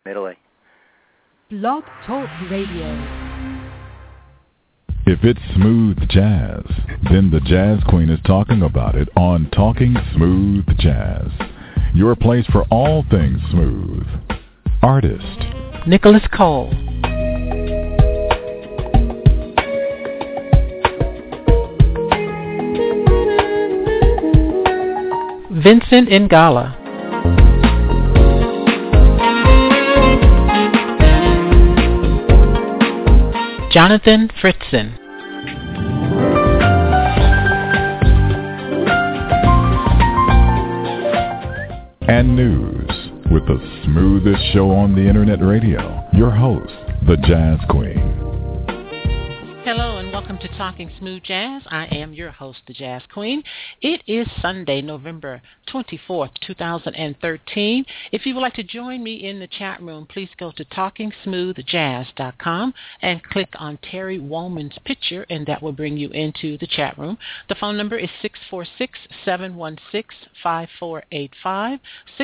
Italy. Blog Talk Radio. If it's smooth jazz, then the Jazz Queen is talking about it on Talking Smooth Jazz. Your place for all things smooth. Artist Nicholas Cole. Vincent Ingala. Jonathan Fritzen. And news with the smoothest show on the internet radio. Your host, the Jazz Queen. Hello and welcome to Talking Smooth Jazz. I am your host, the Jazz Queen. It is Sunday, November 24th, 2013. If you would like to join me in the chat room, please go to TalkingSmoothJazz.com and click on Terry Woolman's picture, and that will bring you into the chat room. The phone number is 646-716-5485,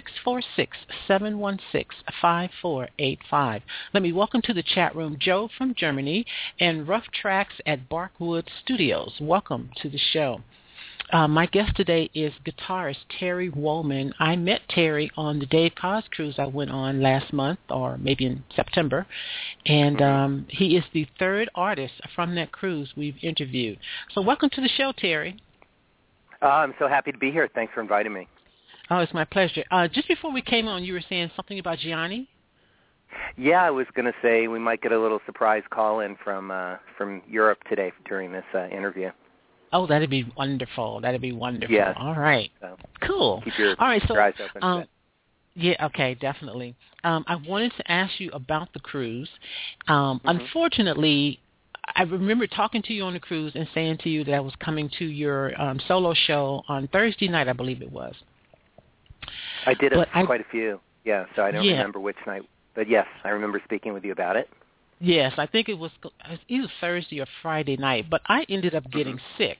646-716-5485. Let me welcome to the chat room Joe from Germany and Rough Tracks at Barkwood Studios. Welcome to the show. My guest today is guitarist Terry Woolman. I met Terry on the Dave Koz cruise I went on last month, or maybe in September, and he is the third artist from that cruise we've interviewed. So welcome to the show, Terry. I'm so happy to be here. Thanks for inviting me. Oh, it's my pleasure. Just before we came on, you were saying something about Gianni? Yeah, I was going to say we might get a little surprise call-in from Europe today during this interview. Oh, that'd be wonderful. That'd be wonderful. Yes. All right. So cool. Keep your All right, so, eyes open. Yeah, okay, definitely. I wanted to ask you about the cruise. Unfortunately, I remember talking to you on the cruise and saying to you that I was coming to your solo show on Thursday night, I believe it was. I did quite a few. Yeah, so I don't remember which night. But yes, I remember speaking with you about it. Yes, I think it was either Thursday or Friday night, but I ended up getting sick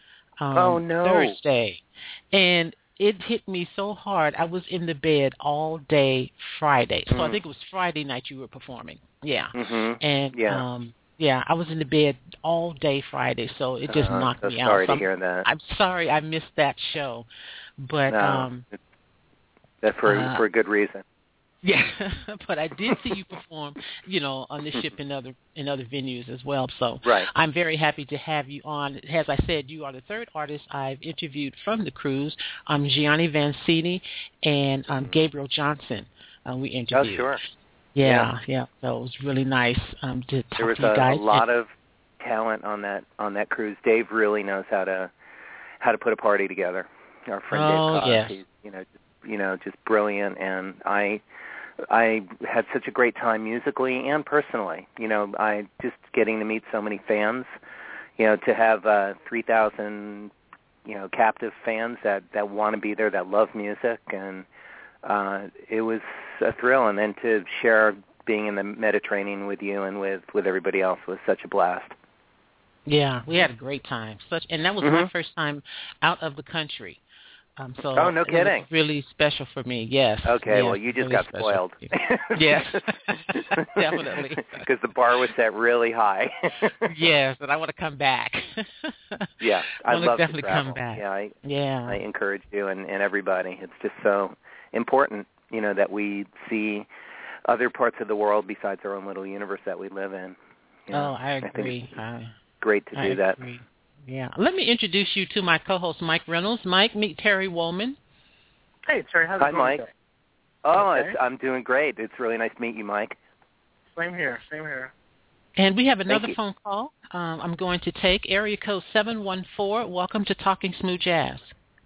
Thursday. And it hit me so hard. I was in the bed all day Friday. So I think it was Friday night you were performing. Yeah. And I was in the bed all day Friday, so it just knocked me out. Sorry to hear that. I'm sorry I missed that show. But that's for a good reason. Yeah, but I did see you perform, on the ship in other venues as well. So I'm very happy to have you on. As I said, you are the third artist I've interviewed from the cruise. Gianni Vancini and Gabriel Johnson. We interviewed. Oh, sure. Yeah. So it was really nice to talk to you guys. There was a lot of talent on that cruise. Dave really knows how to put a party together. Our friend Dave Koz, he's just brilliant, and I had such a great time musically and personally. I just getting to meet so many fans. To have 3,000 captive fans that want to be there, that love music, and it was a thrill. And then to share being in the Mediterranean with you and with everybody else was such a blast. Yeah, we had a great time. And that was my first time out of the country. Oh, no kidding. It was really special for me, yes. Okay, yes, well, you just really got spoiled. Yes, definitely. Because the bar was set really high. Yes, and I want to come back. Yeah, I love definitely to travel. come back. I encourage you and everybody. It's just so important, that we see other parts of the world besides our own little universe that we live in. I agree. I think it's great to do that. Agree. Yeah. Let me introduce you to my co-host, Mike Reynolds. Mike, meet Terry Woolman. Hey, Terry. How's it going? Hi, Mike. Oh, okay. I'm doing great. It's really nice to meet you, Mike. Same here. And we have another phone call I'm going to take. Area code 714. Welcome to Talking Smooth Jazz.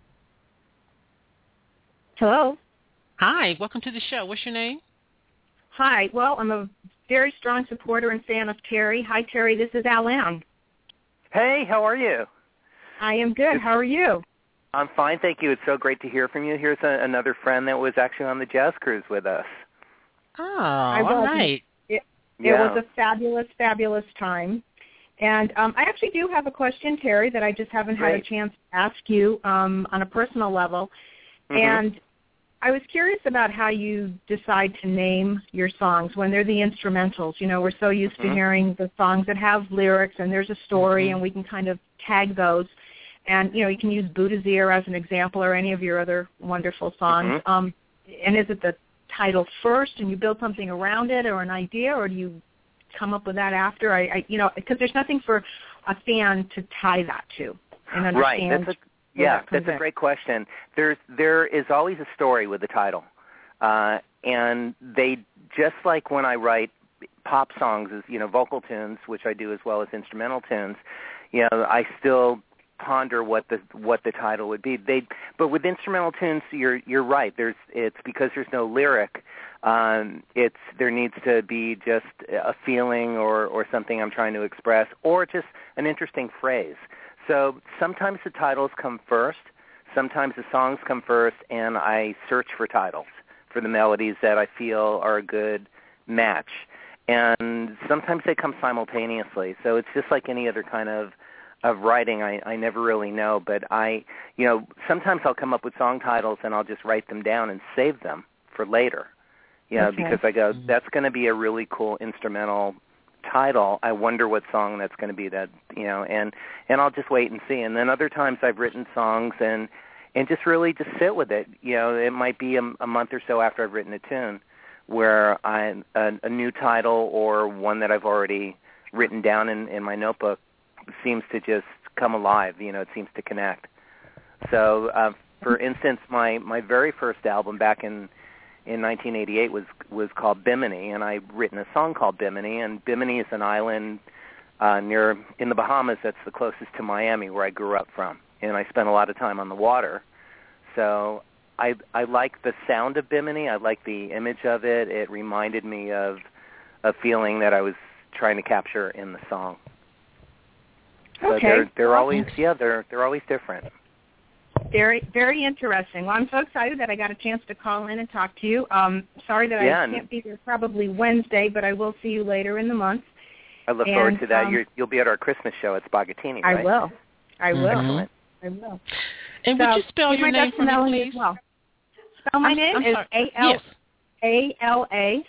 Hello. Hi. Welcome to the show. What's your name? Hi. Well, I'm a very strong supporter and fan of Terry. Hi, Terry. This is Alan. Hey, how are you? I am good. How are you? I'm fine, thank you. It's so great to hear from you. Here's another friend that was actually on the jazz cruise with us. Oh, all right. It was a fabulous, fabulous time. And I actually do have a question, Terry, that I just haven't had a chance to ask you on a personal level. And I was curious about how you decide to name your songs when they're the instrumentals. You know, we're so used to hearing the songs that have lyrics and there's a story and we can kind of tag those. And, you know, you can use Buddha's Ear as an example or any of your other wonderful songs. And is it the title first and you build something around it or an idea, or do you come up with that after? You know, because there's nothing for a fan to tie that to and understand. Right. That's a great question. There is always a story with the title. And they, just like when I write pop songs, as, you know, vocal tunes, which I do as well as instrumental tunes, you know, I still ponder what the title would be. But with instrumental tunes, you're right. It's because there's no lyric. There needs to be just a feeling or something I'm trying to express, or just an interesting phrase. So sometimes the titles come first, sometimes the songs come first, and I search for titles for the melodies that I feel are a good match. And sometimes they come simultaneously. So it's just like any other kind of writing. I never really know, but sometimes I'll come up with song titles and I'll just write them down and save them for later. Because I go, that's going to be a really cool instrumental title. I wonder what song that's going to be, that, and I'll just wait and see. And then other times I've written songs and just really just sit with it. It might be a month or so after I've written a tune where a new title or one that I've already written down in my notebook seems to just come alive. It seems to connect. So, for instance, my very first album back in 1988 was called Bimini, and I'd written a song called Bimini, and Bimini is an island in the Bahamas that's the closest to Miami, where I grew up from, and I spent a lot of time on the water. So I like the sound of Bimini. I like the image of it. It reminded me of a feeling that I was trying to capture in the song. So they're always they're always different. Very, very interesting. Well, I'm so excited that I got a chance to call in and talk to you. Sorry that I can't be there probably Wednesday, but I will see you later in the month. I look forward to that. You'll be at our Christmas show at Spaghettini, right? I will. Excellent. I will. And would you spell your name for me, please? Well. Spell my name is A-L-A-N-N-E.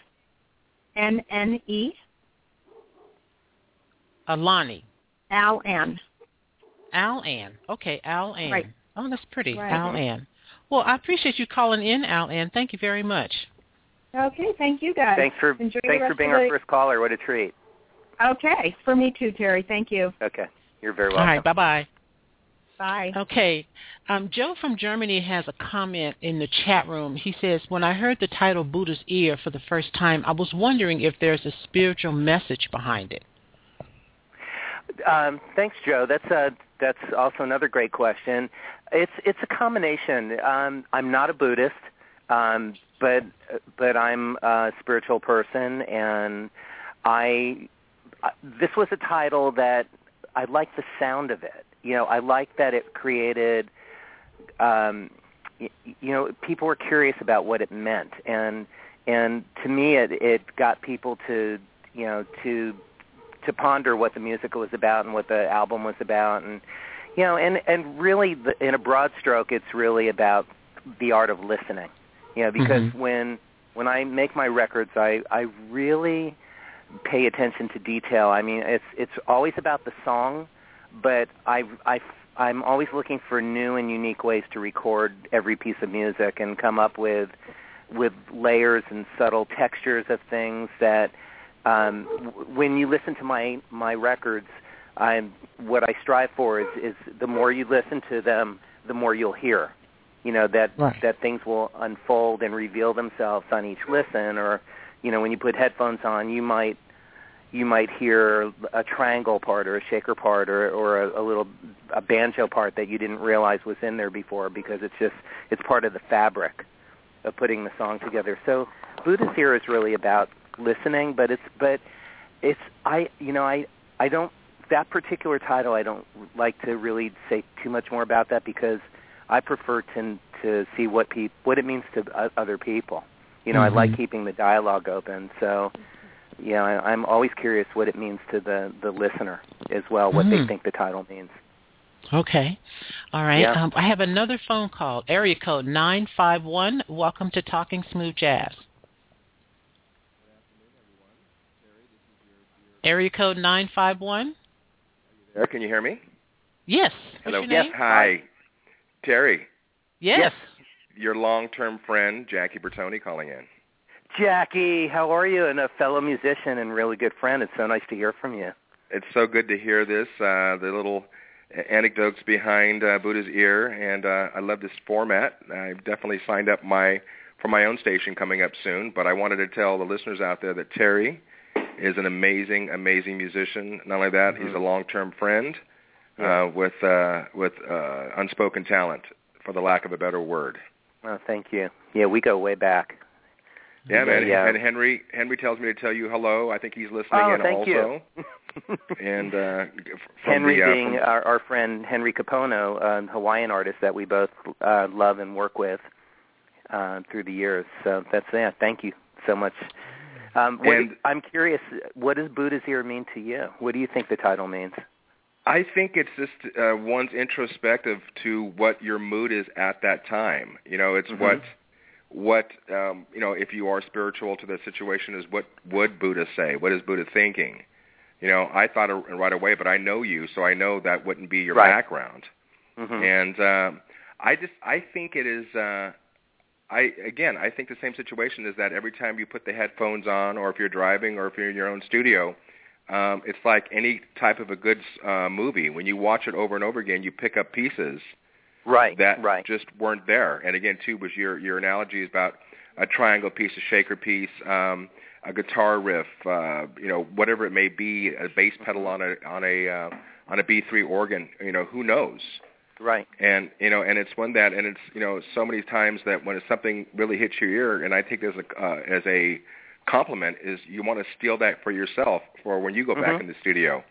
Alani. Al-Ann. Al-Ann. Okay, Al-Ann. Right. Oh, that's pretty. Right. Al-Ann. Well, I appreciate you calling in, Al-Ann. Thank you very much. Okay, thank you, guys. Thanks for being our first caller. What a treat. Okay, for me too, Terry. Thank you. Okay, you're very welcome. All right, bye-bye. Bye. Okay. Joe from Germany has a comment in the chat room. He says, when I heard the title Buddha's Ear for the first time, I was wondering if there's a spiritual message behind it. Thanks, Joe. That's also another great question. It's a combination. I'm not a Buddhist, but I'm a spiritual person, and this was a title that I liked the sound of it. I liked that it created. People were curious about what it meant, and to me, it got people to ponder what the music was about and what the album was about, and really, in a broad stroke, it's really about the art of listening. Because when I make my records, I really pay attention to detail. I mean, it's always about the song, but I'm always looking for new and unique ways to record every piece of music and come up with layers and subtle textures of things that. When you listen to my records, what I strive for is the more you listen to them, the more you'll hear. That things will unfold and reveal themselves on each listen. Or, when you put headphones on, you might hear a triangle part or a shaker part or a banjo part that you didn't realize was in there before, because it's part of the fabric of putting the song together. So Buddha's Ear is really about listening, but I don't, that particular title, I don't like to really say too much more about that, because I prefer to see what it means to other people. I like keeping the dialogue open, so I'm always curious what it means to the listener as well, what they think the title means. Okay. All right. Yeah. I have another phone call. Area code 951. Welcome to Talking Smooth Jazz. Area code 951. There, can you hear me? Yes. Hello. What's your name? Hi. Terry. Yes. Your long-term friend, Jackie Bertoni, calling in. Jackie, how are you? And a fellow musician and really good friend. It's so nice to hear from you. It's so good to hear this, the little anecdotes behind Buddha's Ear, and I love this format. I've definitely signed up for my own station coming up soon, but I wanted to tell the listeners out there that Terry is an amazing, amazing musician. Not only that, he's a long-term friend with unspoken talent, for the lack of a better word. Oh, thank you. Yeah, we go way back. Yeah, man. Yeah. And Henry tells me to tell you hello. I think he's listening in thank also. You. And Henry being our friend Henry Kapono, a Hawaiian artist that we both love and work with through the years. So that's that. Thank you so much. I'm curious, what does Buddha's Ear mean to you? What do you think the title means? I think it's just one's introspective to what your mood is at that time. It's what if you are spiritual to the situation, is what would Buddha say? What is Buddha thinking? I thought right away, but I know you, so I know that wouldn't be your background. And I think it is. I think the same situation is that every time you put the headphones on, or if you're driving, or if you're in your own studio, it's like any type of a good movie. When you watch it over and over again, you pick up pieces that just weren't there. And again, too, was your analogy about a triangle piece, a shaker piece, a guitar riff, whatever it may be, a bass pedal on a B3 organ. Who knows? Right. And and it's one that, and it's so many times that when something really hits your ear, and I think as a compliment, is you want to steal that for yourself for when you go back in the studio.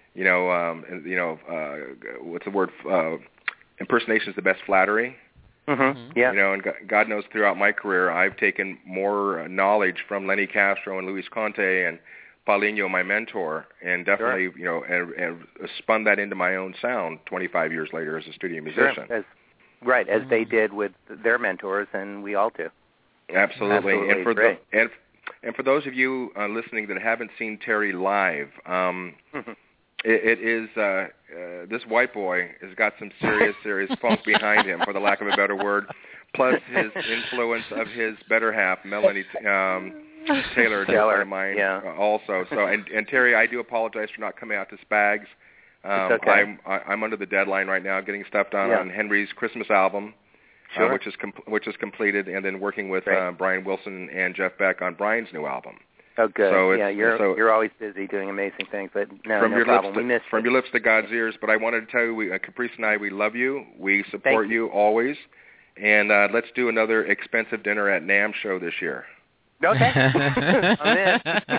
What's the word? Impersonation is the best flattery. Yeah. And God knows throughout my career, I've taken more knowledge from Lenny Castro and Luis Conte and Paulinho, my mentor, and definitely, and spun that into my own sound 25 years later as a studio musician. Sure. As they did with their mentors, and we all do. Absolutely. And for those of you listening that haven't seen Terry live, it is this white boy has got some serious funk behind him, for the lack of a better word, plus his influence of his better half, Melanie Taylor, a friend of mine, also. So, and Terry, I do apologize for not coming out to Spags. It's okay. I'm under the deadline right now, getting stuff done on Henry's Christmas album, which is completed, and then working with Brian Wilson and Jeff Beck on Brian's new album. Oh, good. So you're always busy doing amazing things, but no problem. We missed from your lips to God's ears. But I wanted to tell you, Caprice and I, we love you. We support you always. And let's do another expensive dinner at NAMM show this year. Okay. I'm in.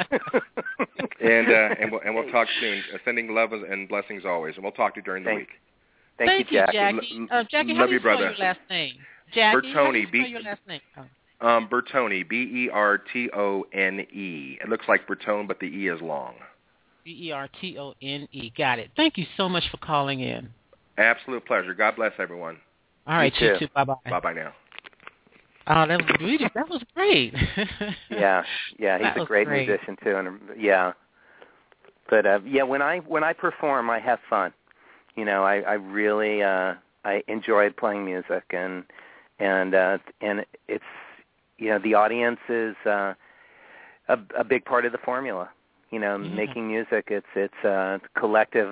and we'll talk soon. Sending love and blessings always. And we'll talk to you during the week. Thank you, Jackie. Jackie, how do you spell your last name? Jackie, Bertoni, how do you spell your last name? Bertoni, Bertone. It looks like Bertone, but the E is long. Bertone. Got it. Thank you so much for calling in. Absolute pleasure. God bless everyone. All right, you too. Bye-bye. Bye-bye now. Oh, that was beautiful. That was great. yeah, he's a great musician too, and But when I perform, I have fun. I really I enjoy playing music, and it's the audience is a big part of the formula. Making music, it's a collective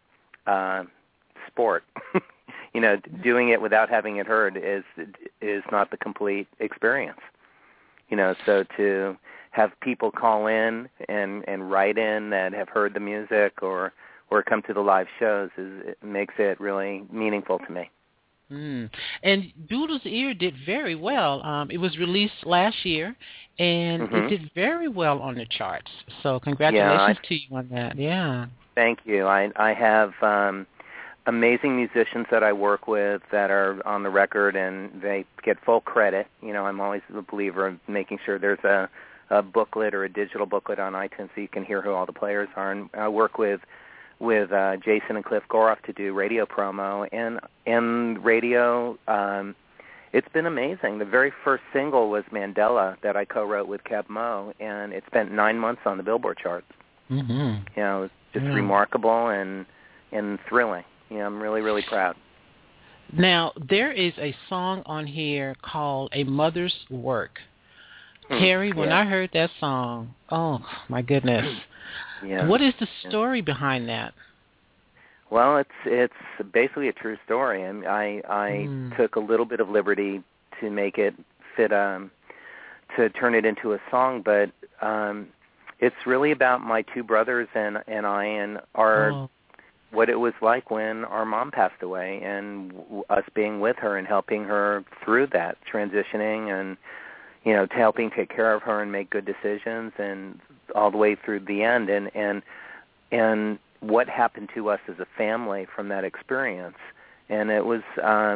sport. Doing it without having it heard is not the complete experience. So to have people call in and write in that have heard the music or come to the live shows makes it really meaningful to me. And Buddha's Ear did very well. It was released last year, and it did very well on the charts. So congratulations to you on that. Yeah. Thank you. I have amazing musicians that I work with that are on the record, and they get full credit. I'm always a believer of making sure there's a booklet or a digital booklet on iTunes so you can hear who all the players are. And I work with Jason and Cliff Goroff to do radio promo, and radio. It's been amazing. The very first single was Mandela that I co-wrote with Keb Mo, and it spent 9 months on the Billboard charts. Mm-hmm. You know, it was just remarkable and thrilling. You know, I'm really, really proud. Now, there is a song on here called A Mother's Work. Terry, when I heard that song, oh, my goodness. Yeah. What is the story behind that? Well, it's basically a true story, and I took a little bit of liberty to make it fit, to turn it into a song, but it's really about my two brothers and I and our what it was like when our mom passed away, and us being with her and helping her through that, transitioning and, you know, helping take care of her and make good decisions, and all the way through the end, and what happened to us as a family from that experience. And it was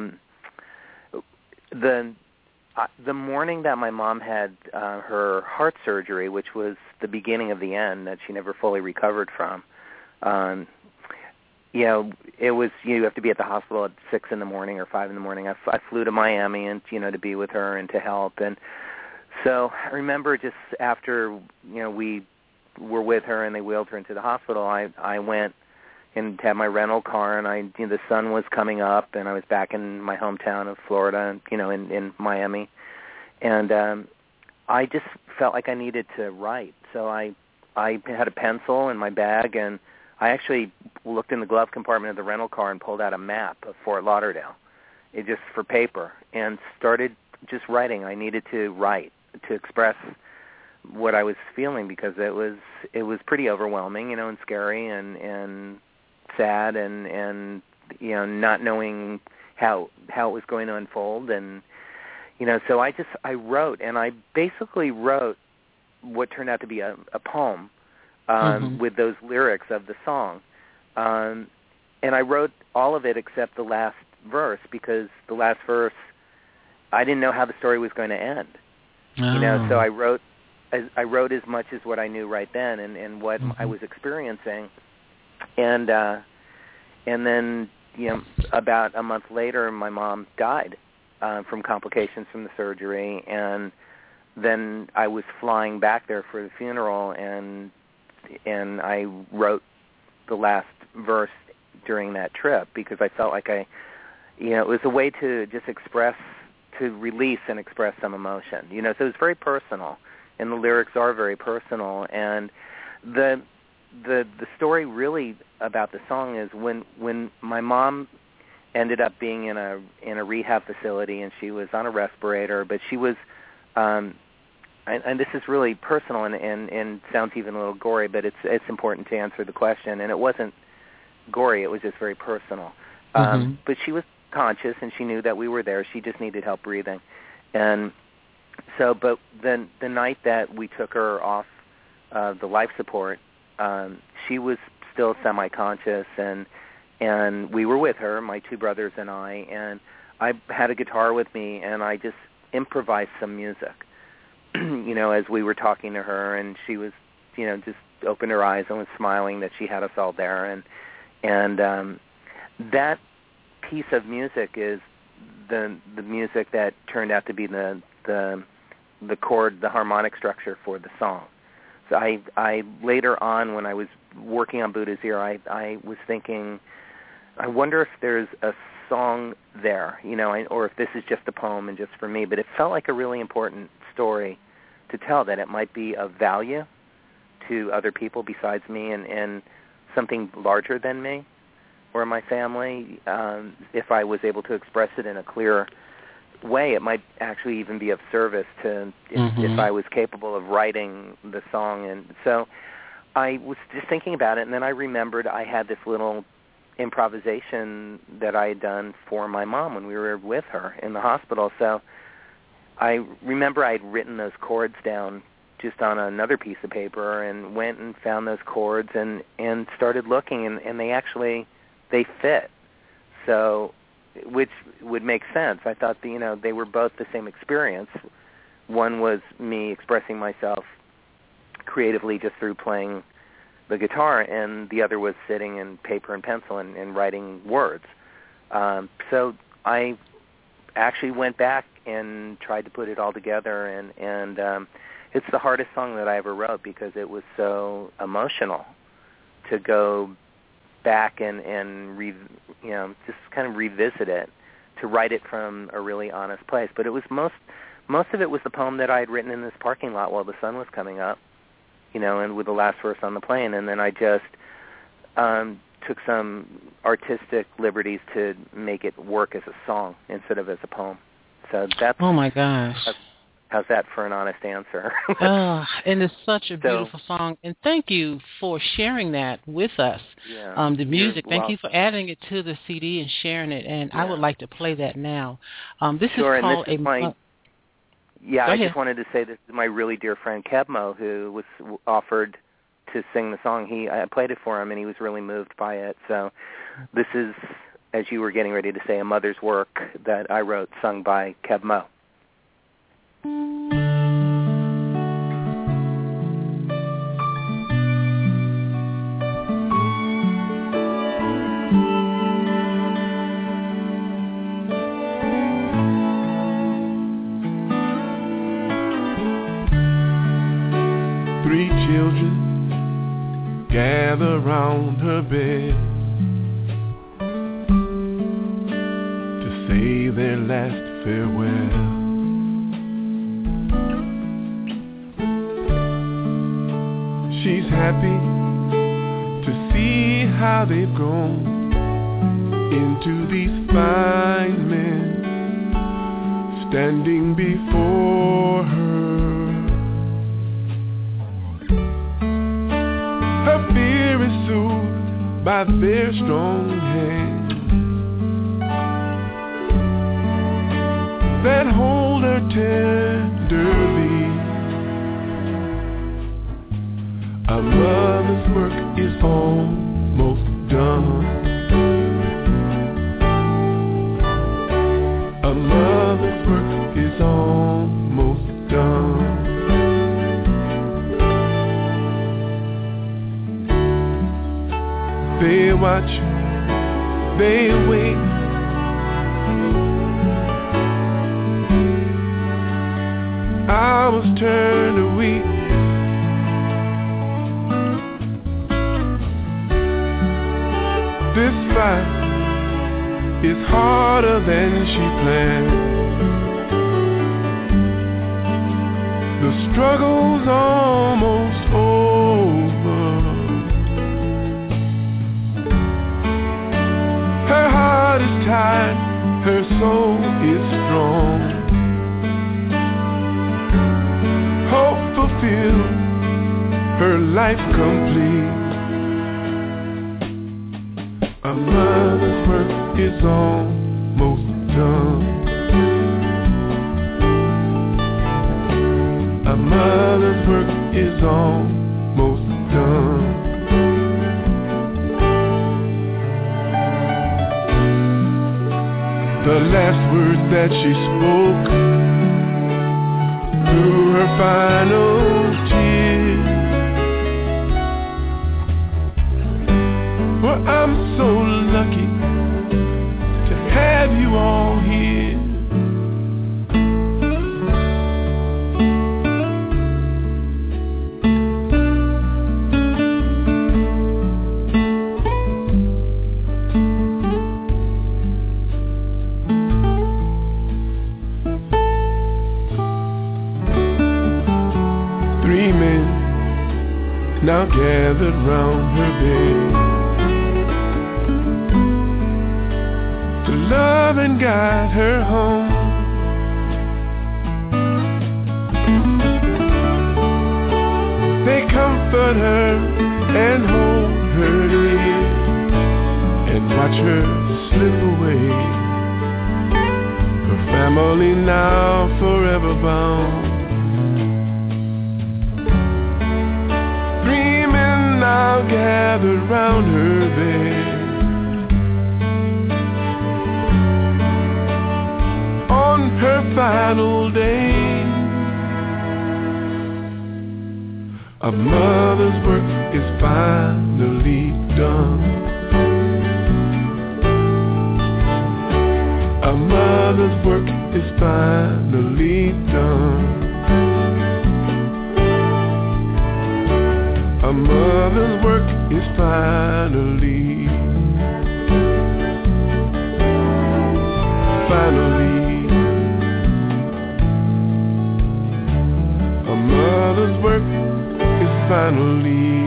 the morning that my mom had her heart surgery, which was the beginning of the end that she never fully recovered from. You know, it was, you have to be at the hospital at 6 in the morning or 5 in the morning. I flew to Miami and, you know, to be with her and to help. And so I remember just after, you know, we were with her and they wheeled her into the hospital, I went and had my rental car, and the sun was coming up, and I was back in my hometown of Florida, you know, in Miami. And I just felt like I needed to write. So I had a pencil in my bag, and I actually looked in the glove compartment of the rental car and pulled out a map of Fort Lauderdale, just for paper, and started just writing. I needed to write to express what I was feeling, because it was pretty overwhelming, you know, and scary and sad, and you know, not knowing how it was going to unfold. And you know, so I wrote, and I basically wrote what turned out to be a poem with those lyrics of the song, and I wrote all of it except the last verse, because the last verse I didn't know how the story was going to end. You know, so I wrote as much as what I knew right then, and what I was experiencing, and then, you know, about a month later, my mom died from complications from the surgery, and then I was flying back there for the funeral, and I wrote the last verse during that trip, because I felt like you know, it was a way to just release and express some emotion. You know, so it was very personal, and the lyrics are very personal. And the story really about the song is when my mom ended up being in a rehab facility, and she was on a respirator, but she was and this is really personal and sounds even a little gory, but it's important to answer the question. And it wasn't gory, it was just very personal. But she was conscious, and she knew that we were there. She just needed help breathing. And so, but then the night that we took her off the life support, she was still semi-conscious, and we were with her, my two brothers and I had a guitar with me, and I just improvised some music, you know, as we were talking to her, and she was, you know, just opened her eyes and was smiling that she had us all there, and that piece of music is the music that turned out to be the chord, the harmonic structure for the song. So I later on, when I was working on Buddha's Ear, I was thinking, I wonder if there's a song there, you know, or if this is just a poem and just for me. But it felt like a really important story to tell, that it might be of value to other people besides me, and something larger than me or my family. If I was able to express it in a clear way, it might actually even be of service to if I was capable of writing the song. And so I was just thinking about it, and then I remembered I had this little improvisation that I had done for my mom when we were with her in the hospital. So I remember I had written those chords down just on another piece of paper, and went and found those chords and started looking, and they fit. So, which would make sense. I thought that, you know, they were both the same experience. One was me expressing myself creatively just through playing the guitar, and the other was sitting in paper and pencil and writing words. So I actually went back and tried to put it all together, and it's the hardest song that I ever wrote because it was so emotional to go back and just kind of revisit it, to write it from a really honest place. But it was most of it was the poem that I had written in this parking lot while the sun was coming up, and with the last verse on the plane, and then I just took some artistic liberties to make it work as a song instead of as a poem. So that's... Oh, my gosh. How's that for an honest answer? And it's such a beautiful song. And thank you for sharing that with us, the music. Thank you for adding it to the CD and sharing it. And I would like to play that now. This is called I just wanted to say this is my really dear friend Kebmo, who was offered to sing the song. I played it for him, and he was really moved by it. So this is, as you were getting ready to say, a mother's work that I wrote, sung by Kebmo. 3 children gather round her bed to say their last farewell. She's happy to see how they've grown into these fine men standing before her. Her fear is soothed by their strong hands that hold her tenderly. A mother's work is almost done. A mother's work is almost done. They watch, they wait. Hours turn to weeks. This fight is harder than she planned. The struggle's almost over. Her heart is tired, her soul is strong. Hope fulfilled, her life complete. A mother's work is almost done. A mother's work is almost done. The last words that she spoke through her final tears. Well, I'm so lucky to have you all here. Three men now gathered round her bed, love and guide her home. They comfort her and hold her near and watch her slip away. Her family now forever bound. 3 men now gathered round her bed. Her final day, A mother's work is finally done. A mother's work is finally done. A mother's work is finally a mother's work is finally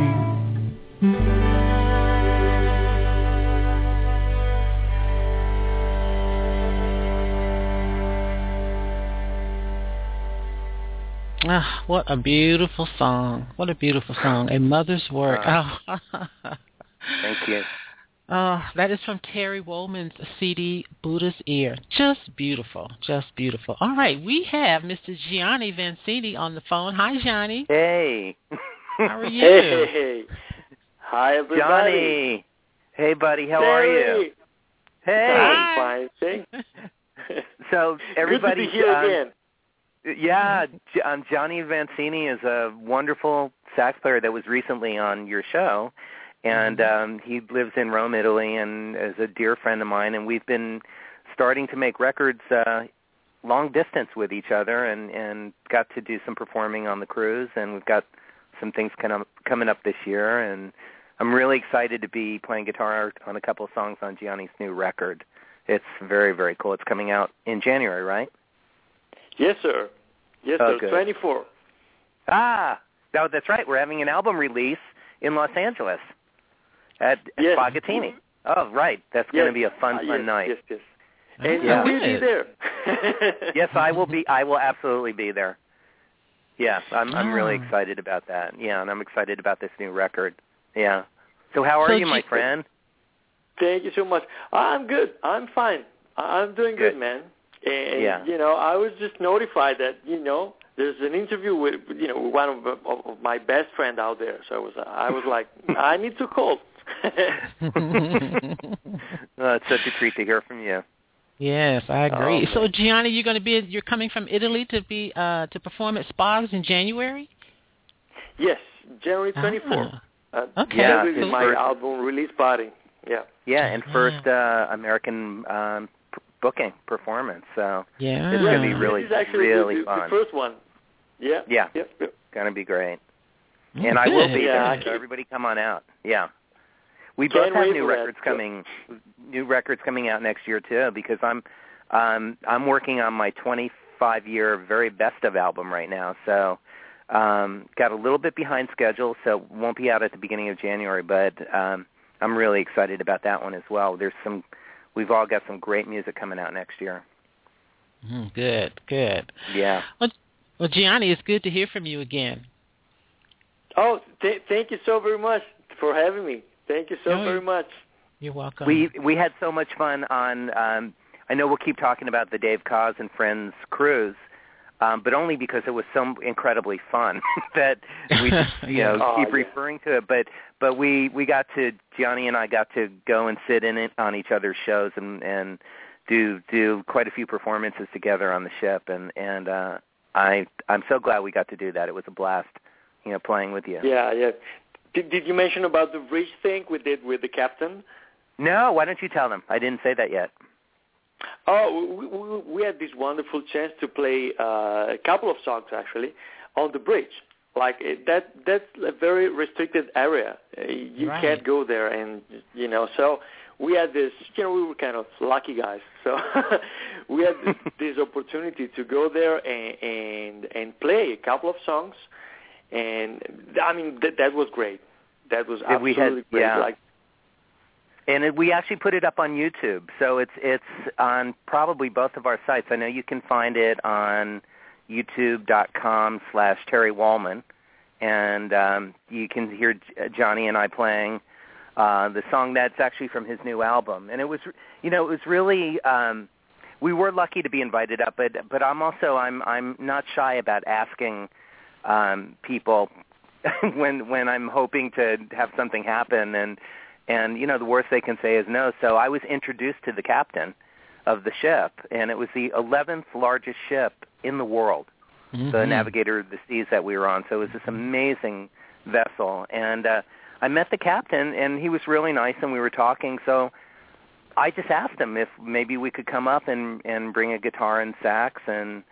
Ah, what a beautiful song. What a beautiful song. A mother's work. Thank you. That is from Terry Wollman's CD, Buddha's Ear. Just beautiful. Just beautiful. All right, we have Mr. Gianni Vancini on the phone. Hi, Gianni. Hey. How are you? Hey. Hi, everybody. Johnny. Hey, buddy. How are you? Hey. I'm fine, thanks. So, everybody... Good to be here again. Yeah, Johnny Vancini is a wonderful sax player that was recently on your show. And he lives in Rome, Italy, and is a dear friend of mine. And we've been starting to make records long distance with each other, and got to do some performing on the cruise. And we've got some things coming up this year. And I'm really excited to be playing guitar on a couple of songs on Gianni's new record. It's very, very cool. It's coming out in January, right? Yes, sir. Yes, sir. Good. 24. No, that's right. We're having an album release in Los Angeles. At Spaghettini. Oh, right. That's going to be a fun night. Yes. And you will be there. Yes, I will be. I will absolutely be there. Yeah, I'm really excited about that. Yeah, and I'm excited about this new record. Yeah. So how are you, my friend? Thank you so much. I'm good. I'm fine. I'm doing good, man. And, I was just notified that, there's an interview with, one of my best friend out there. So I was like, I need to call. It's such a treat to hear from you. Yes, I agree. So Gianni, you're coming from Italy to be to perform at Spas in January? Yes, January 24th. Okay. Yeah, this is my album release party. Yeah. Yeah, and first American booking performance. So yeah, it's going to be really, this is actually really fun. The first one. Yeah. Yeah. Yep. Going to be great. And I will be there. So everybody come on out. Yeah. We both have new records coming out next year too, because I'm working on my 25-year very best of album right now. So got a little bit behind schedule, so won't be out at the beginning of January, but I'm really excited about that one as well. We've all got some great music coming out next year. Good. Yeah. Well, Gianni, it's good to hear from you again. Oh, thank you so very much for having me. Thank you so very much. You're welcome. We had so much fun on, I know we'll keep talking about the Dave Koz and Friends cruise, but only because it was so incredibly fun that we just, keep referring to it. But we got to, Gianni and I got to go and sit in it on each other's shows and do quite a few performances together on the ship. And I'm so glad we got to do that. It was a blast, playing with you. Yeah. Did you mention about the bridge thing we did with the captain? No, why don't you tell them? I didn't say that yet. Oh, we had this wonderful chance to play a couple of songs, actually, on the bridge. Like, that's a very restricted area. You can't go there, and, so we had this, we were kind of lucky guys. So we had this opportunity to go there and play a couple of songs. And, I mean, that was great. That was absolutely great. Yeah. And we actually put it up on YouTube. So it's on probably both of our sites. I know you can find it on youtube.com/Terry Wollman. And you can hear Johnny and I playing the song that's actually from his new album. And it was, it was really, we were lucky to be invited up. But I'm not shy about asking people when I'm hoping to have something happen, and the worst they can say is no. So I was introduced to the captain of the ship, and it was the 11th largest ship in the world, the Navigator of the Seas that we were on. So it was this amazing vessel. And I met the captain, and he was really nice, and we were talking. So I just asked him if maybe we could come up and bring a guitar and sax and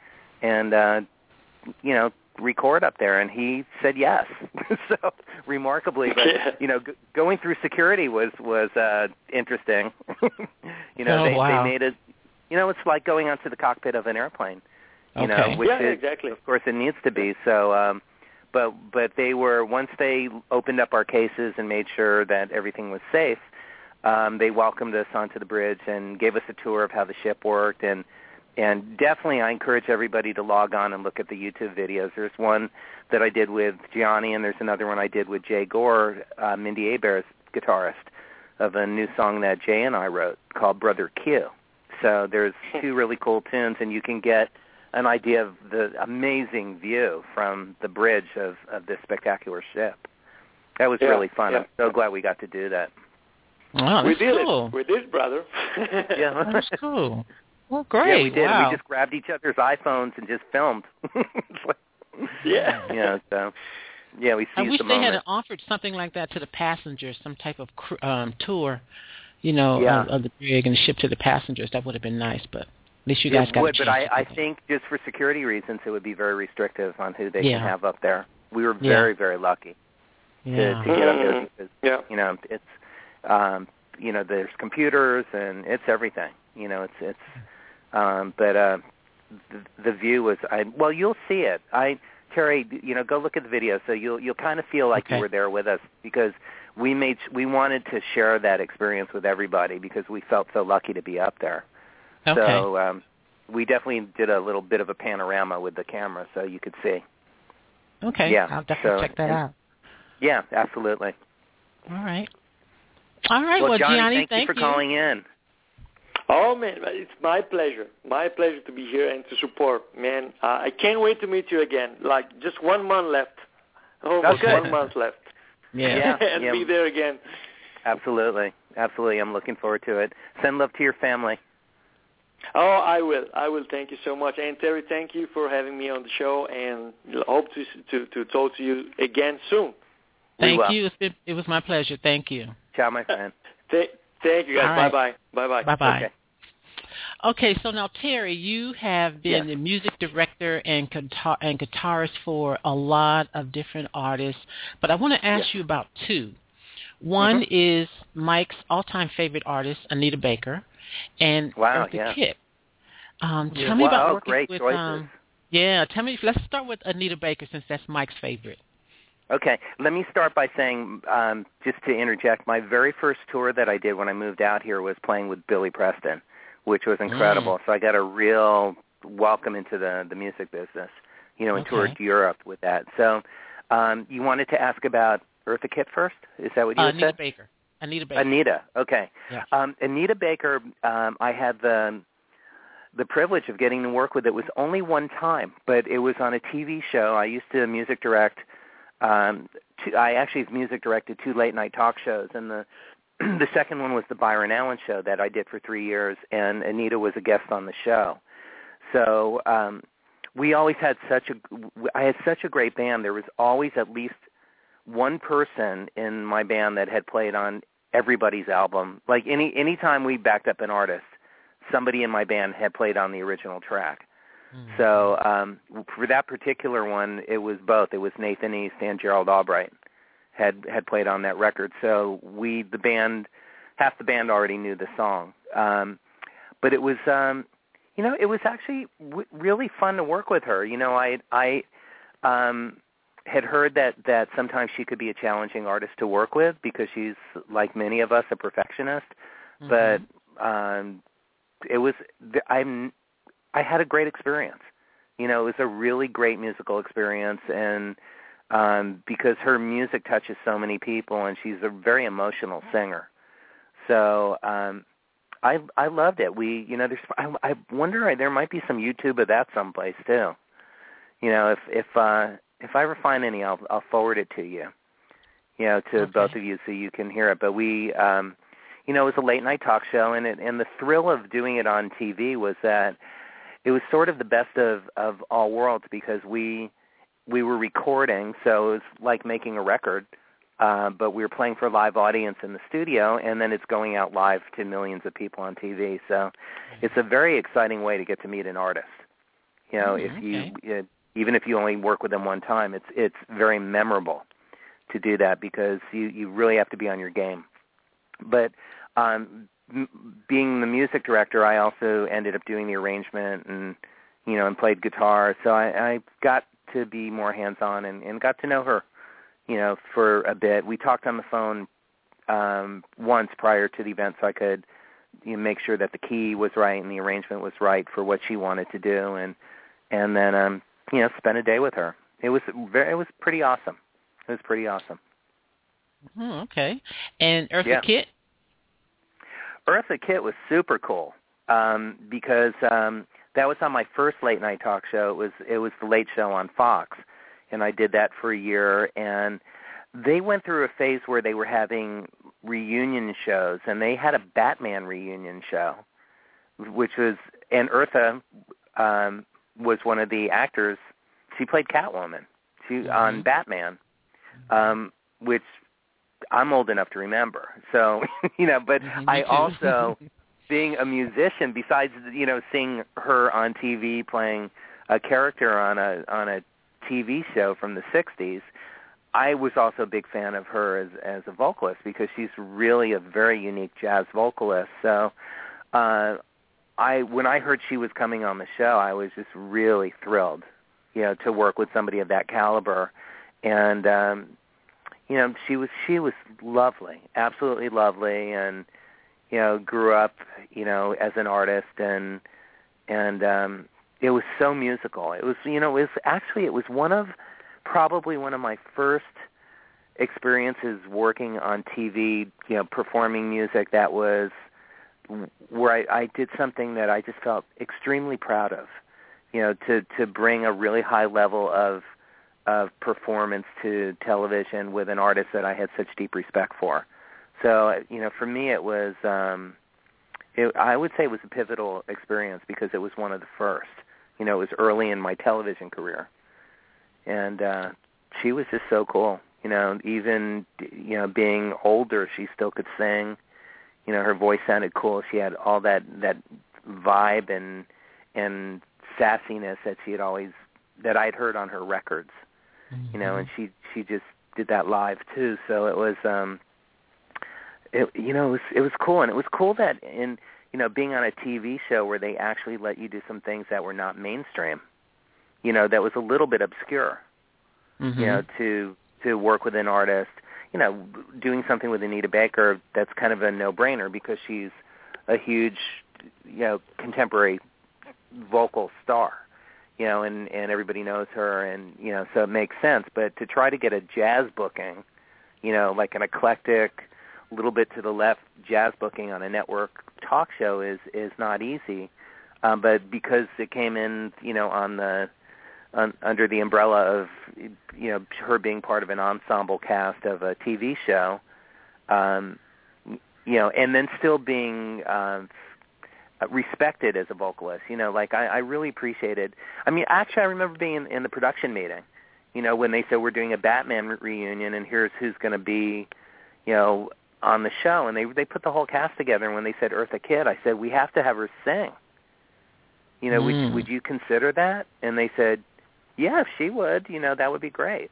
record up there, and he said yes. So remarkably, but going through security was interesting. They made it. It's like going onto the cockpit of an airplane. Which exactly. Of course, it needs to be. So, but they were, once they opened up our cases and made sure that everything was safe, they welcomed us onto the bridge and gave us a tour of how the ship worked. And definitely, I encourage everybody to log on and look at the YouTube videos. There's one that I did with Gianni, and there's another one I did with Jay Gore, Mindy Abair's guitarist, of a new song that Jay and I wrote called Brother Q. So there's two really cool tunes, and you can get an idea of the amazing view from the bridge of this spectacular ship. That was really fun. I'm so glad we got to do that. Wow, that's cool. We did, brother. Yeah, that's cool. Well, great. Yeah, we did. Wow. We just grabbed each other's iPhones and just filmed. Yeah. So yeah, we seized the moment. I wish they had offered something like that to the passengers, some type of tour, of the brig and the ship to the passengers. That would have been nice, but at least you guys got a chance. But I think just for security reasons, it would be very restrictive on who they can have up there. We were very, very lucky to get up there because it's there's computers and it's everything. But the view was you'll see it. Terry, go look at the video, so you'll kind of feel like you were there with us, because we wanted to share that experience with everybody because we felt so lucky to be up there. Okay. So we definitely did a little bit of a panorama with the camera so you could see. Okay. Yeah. I'll definitely check that out. Yeah, absolutely. All right. Well, Johnny, Gianni, thank you for calling in. Oh, man, it's my pleasure. My pleasure to be here and to support, man. I can't wait to meet you again. Like, just 1 month left. Almost 1 month left. Yeah. And be there again. Absolutely. I'm looking forward to it. Send love to your family. Oh, I will. Thank you so much. And Terry, thank you for having me on the show, and hope to talk to you again soon. Thank you. It was my pleasure. Thank you. Ciao, my friend. Thank you, guys. Right. Bye-bye. Bye-bye. Okay, so now, Terry, you have been the music director and guitarist for a lot of different artists, but I want to ask you about two. One is Mike's all-time favorite artist, Anita Baker, and Eartha Kitt. Tell me about working great with... choices. Let's start with Anita Baker, since that's Mike's favorite. Okay, let me start by saying, just to interject, my very first tour that I did when I moved out here was playing with Billy Preston, which was incredible. So I got a real welcome into the music business, and toured Europe with that. So you wanted to ask about Eartha Kitt first? Is that what you Anita said? Baker. Anita, okay. Yeah. Anita Baker, I had the privilege of getting to work with. It was only one time, but it was on a TV show. I used to music direct. I actually music directed 2 late-night talk shows, and the second one was the Byron Allen Show that I did for 3 years, and Anita was a guest on the show. So we always had I had such a great band. There was always at least one person in my band that had played on everybody's album. Like any time we backed up an artist, somebody in my band had played on the original track. Mm-hmm. So for that particular one, it was both. It was Nathan East and Gerald Albright had played on that record. So half the band already knew the song. But it was, it was actually really fun to work with her. I had heard that sometimes she could be a challenging artist to work with because she's, like many of us, a perfectionist. Mm-hmm. But it was, I had a great experience. It was a really great musical experience, and because her music touches so many people, and she's a very emotional singer. So I loved it. I wonder, there might be some YouTube of that someplace too. If I ever find any, I'll forward it to you. To both of you so you can hear it. But we, it was a late night talk show, and the thrill of doing it on TV was that it was sort of the best of all worlds, because we we were recording, so it was like making a record, but we were playing for a live audience in the studio, and then it's going out live to millions of people on TV. So it's a very exciting way to get to meet an artist. You know, even if you only work with them one time, it's very memorable to do that because you really have to be on your game. But being the music director, I also ended up doing the arrangement and played guitar. So I got to be more hands-on and got to know her, for a bit. We talked on the phone once prior to the event so I could make sure that the key was right and the arrangement was right for what she wanted to do, and then spent a day with her. It was pretty awesome. It was pretty awesome. Oh, okay. And Eartha Kitt? Eartha Kitt was super cool because that was on my first late night talk show. It was the Late Show on Fox, and I did that for a year. And they went through a phase where they were having reunion shows, and they had a Batman reunion show, and Eartha was one of the actors. She played Catwoman on Batman, which I'm old enough to remember. So, but I also, being a musician, besides, seeing her on TV playing a character on a TV show from the 60s, I was also a big fan of her as a vocalist because she's really a very unique jazz vocalist. So when I heard she was coming on the show, I was just really thrilled, to work with somebody of that caliber. And she was lovely, absolutely lovely, and grew up, as an artist, and it was so musical. It was, it was probably one of my first experiences working on TV, performing music that was where I did something that I just felt extremely proud of, to bring a really high level of performance to television with an artist that I had such deep respect for. So, for me it was, I would say it was a pivotal experience because it was one of the first. It was early in my television career. And she was just so cool. Even, being older, she still could sing. Her voice sounded cool. She had all that vibe and sassiness that I'd heard on her records. And she just did that live too. So it was, it was cool. And it was cool that in, being on a TV show where they actually let you do some things that were not mainstream, that was a little bit obscure, to work with an artist, doing something with Anita Baker, that's kind of a no-brainer because she's a huge, contemporary vocal star. And everybody knows her, and, so it makes sense. But to try to get a jazz booking, like an eclectic, little bit to the left jazz booking on a network talk show is not easy. But because it came in, under the umbrella of, her being part of an ensemble cast of a TV show, and then still being respected as a vocalist. I really appreciated. I mean, actually, I remember being in the production meeting, when they said we're doing a Batman reunion and here's who's going to be, on the show, and they put the whole cast together. And when they said Eartha Kitt, I said we have to have her sing. Would you consider that? And they said, yeah, if she would, that would be great.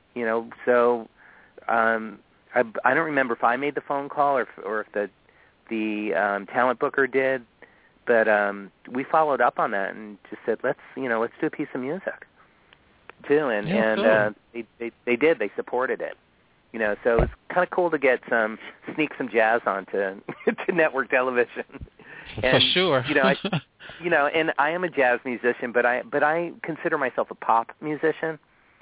So I don't remember if I made the phone call or if the talent booker did. But we followed up on that and just said, let's do a piece of music too, and they did. They supported it, So it was kind of cool to sneak some jazz onto to network television. And, for sure. And I am a jazz musician, but I consider myself a pop musician.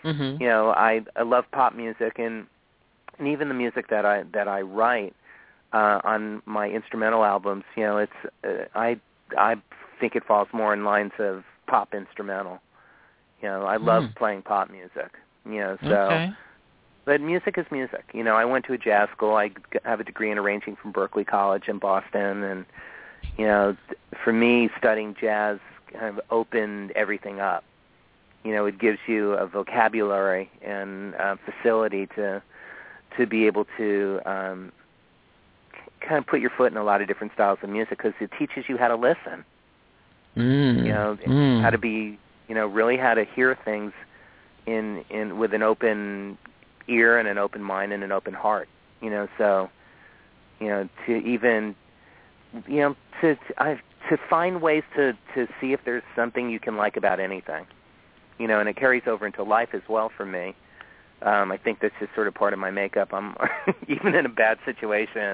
I love pop music, and even the music that I write on my instrumental albums, I think it falls more in lines of pop instrumental. I love playing pop music. Okay. But music is music. I went to a jazz school. I have a degree in arranging from Berklee College in Boston, and for me, studying jazz kind of opened everything up. it gives you a vocabulary and facility to be able to kind of put your foot in a lot of different styles of music, because it teaches you how to listen. How to be, really how to hear things in with an open ear and an open mind and an open heart. To even, to find ways to see if there's something you can like about anything. And it carries over into life as well for me. I think that's just sort of part of my makeup. I'm even in a bad situation.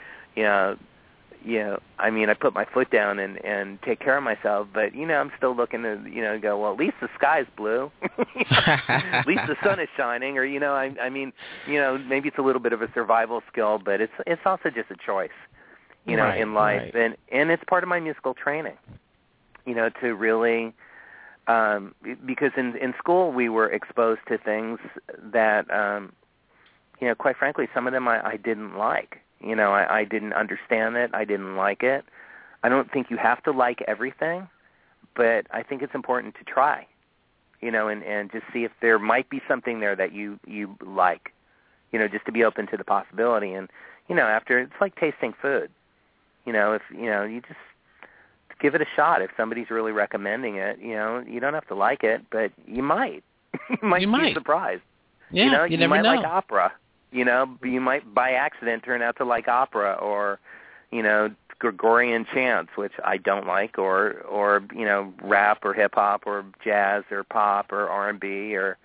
I put my foot down and take care of myself, but I'm still looking to go, well, at least the sky's blue. At least the sun is shining, or maybe it's a little bit of a survival skill, but it's also just a choice, in life, right. and it's part of my musical training, to really. Because in school we were exposed to things that, quite frankly, some of them I didn't like. I didn't understand it. I didn't like it. I don't think you have to like everything, but I think it's important to try, and just see if there might be something there that you like, just to be open to the possibility. And, after, it's like tasting food. If, you just give it a shot. If somebody's really recommending it, you don't have to like it, but you might. you might be surprised. Yeah, you never might know. like opera. You might by accident turn out to like opera, or Gregorian chants, which I don't like, or rap or hip hop or jazz or pop or R&B or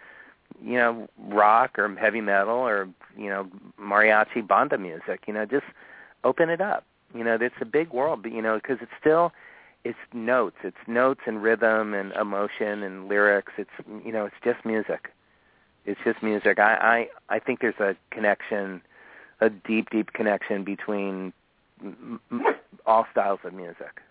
rock or heavy metal or mariachi banda music. Just open it up. It's a big world, but because it's notes and rhythm and emotion and lyrics. It's it's just music. It's just music. I think there's a connection, a deep connection between all styles of music.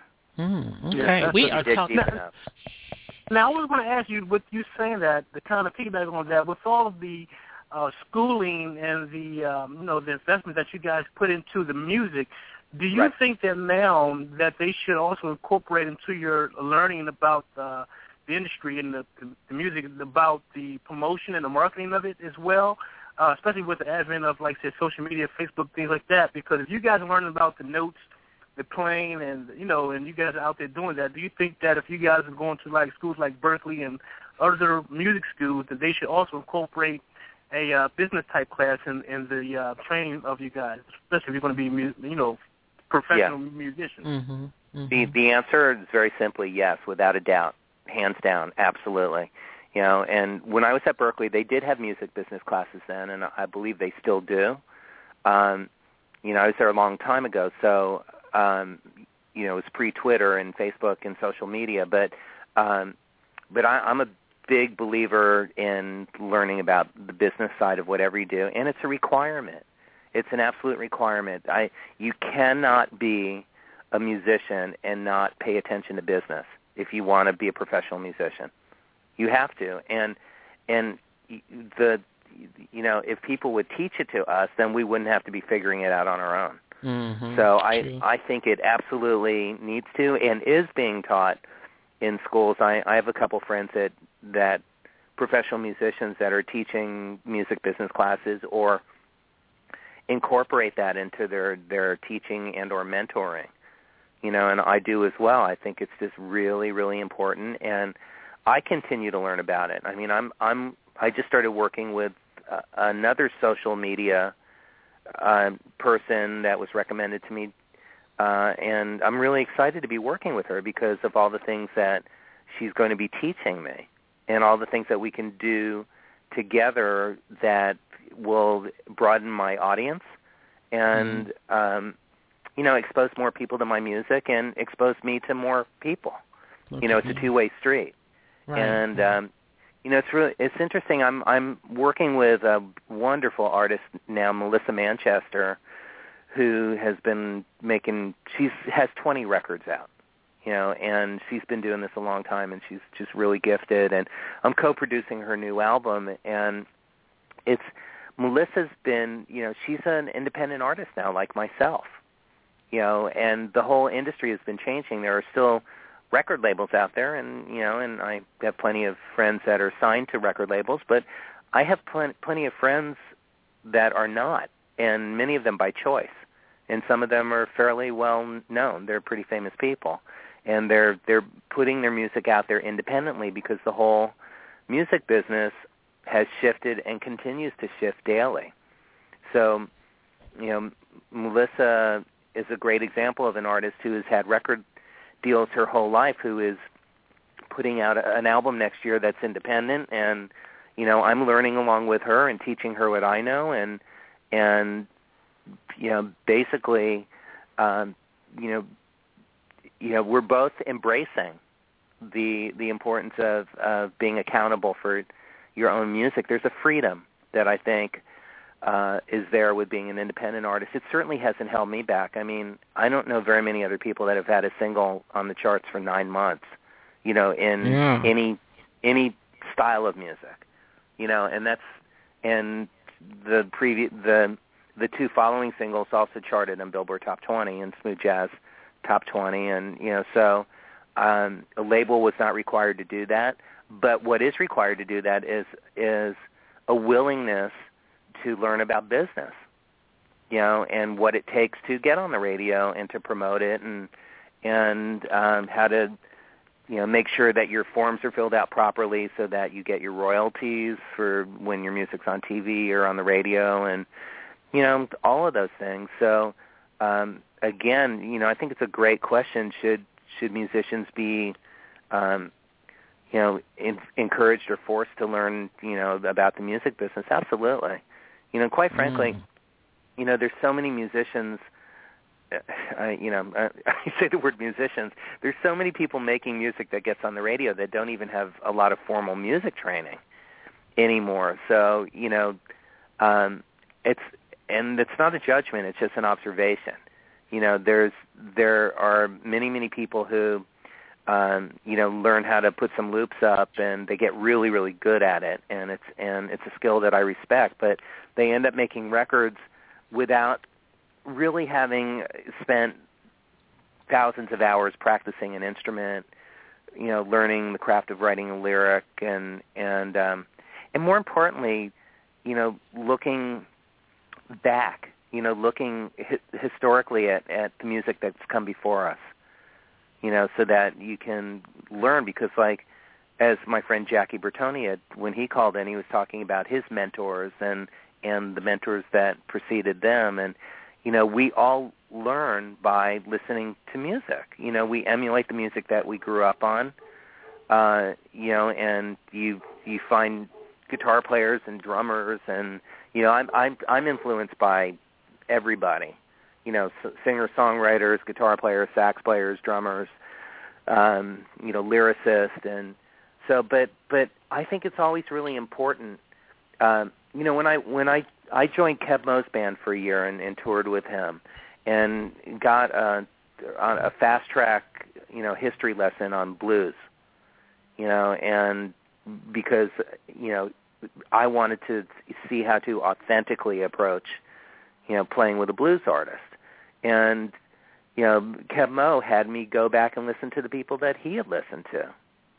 Okay, we are talking. Now, I was going to ask you, with you saying that, the kind of feedback on that, with all of the schooling and the the investment that you guys put into the music, do you think that now that they should also incorporate into your learning about the industry and the music, about the promotion and the marketing of it as well, especially with the advent of, like, say, social media, Facebook, things like that? Because if you guys are learning about the notes, the playing, and and you guys are out there doing that, do you think that if you guys are going to, like, schools like Berkeley and other music schools, that they should also incorporate a business type class in the training of you guys, especially if you're going to be professional musicians? Mm-hmm. The answer is very simply yes, without a doubt, hands down, absolutely. And when I was at Berkeley, they did have music business classes then, and I believe they still do. I was there a long time ago, so it was pre-Twitter and Facebook and social media, but I'm a big believer in learning about the business side of whatever you do, and it's a requirement. It's an absolute requirement. You cannot be a musician and not pay attention to business if you want to be a professional musician. You have to. And if people would teach it to us, then we wouldn't have to be figuring it out on our own. Mm-hmm. So I think it absolutely needs to and is being taught in schools. I have a couple friends that professional musicians that are teaching music business classes or incorporate that into their teaching and or mentoring, and I do as well. I think it's just really, really important, and I continue to learn about it. I mean, I just started working with another social media person that was recommended to me, and I'm really excited to be working with her because of all the things that she's going to be teaching me and all the things that we can do together that will broaden my audience and, expose more people to my music and expose me to more people. Okay. It's a two-way street. Right. And, it's interesting. I'm working with a wonderful artist now, Melissa Manchester, who has been has 20 records out, and she's been doing this a long time, and she's just really gifted. And I'm co-producing her new album, and Melissa's been, she's an independent artist now, like myself, and the whole industry has been changing. There are still record labels out there, and and I have plenty of friends that are signed to record labels, but I have plenty of friends that are not, and many of them by choice. And some of them are fairly well known. They're pretty famous people, and they're putting their music out there independently because the whole music business has shifted and continues to shift daily. So, Melissa is a great example of an artist who has had record deals her whole life, who is putting out an album next year that's independent, and I'm learning along with her and teaching her what I know, and basically, we're both embracing the importance of being accountable for your own music. There's a freedom that I think is there with being an independent artist. It certainly hasn't held me back. I mean, I don't know very many other people that have had a single on the charts for 9 months, in any style of music, and the two following singles also charted on Billboard Top 20 and Smooth Jazz Top 20, and so a label was not required to do that. But what is required to do that is a willingness to learn about business, and what it takes to get on the radio and to promote it, and how to make sure that your forms are filled out properly so that you get your royalties for when your music's on TV or on the radio, and all of those things. So again, I think it's a great question. Should musicians be encouraged or forced to learn about the music business? Absolutely. Quite frankly, there's so many musicians. I say the word musicians. There's so many people making music that gets on the radio that don't even have a lot of formal music training anymore. So it's not a judgment. It's just an observation. There are many people who learn how to put some loops up, and they get really, really good at it, and it's a skill that I respect. But they end up making records without really having spent thousands of hours practicing an instrument, learning the craft of writing a lyric, and more importantly, looking back, looking historically at the music that's come before us, so that you can learn. Because, like, as my friend Jackie Bertoni when he called in, he was talking about his mentors and the mentors that preceded them, and we all learn by listening to music. We emulate the music that we grew up on, and you find guitar players and drummers, and I'm influenced by everybody. Singer songwriters, guitar players, sax players, drummers, lyricists, and so. But I think it's always really important. When I joined Kev Mo's band for a year and toured with him, and got a fast track, history lesson on blues, and because I wanted to see how to authentically approach, playing with a blues artist, and Kev Mo had me go back and listen to the people that he had listened to.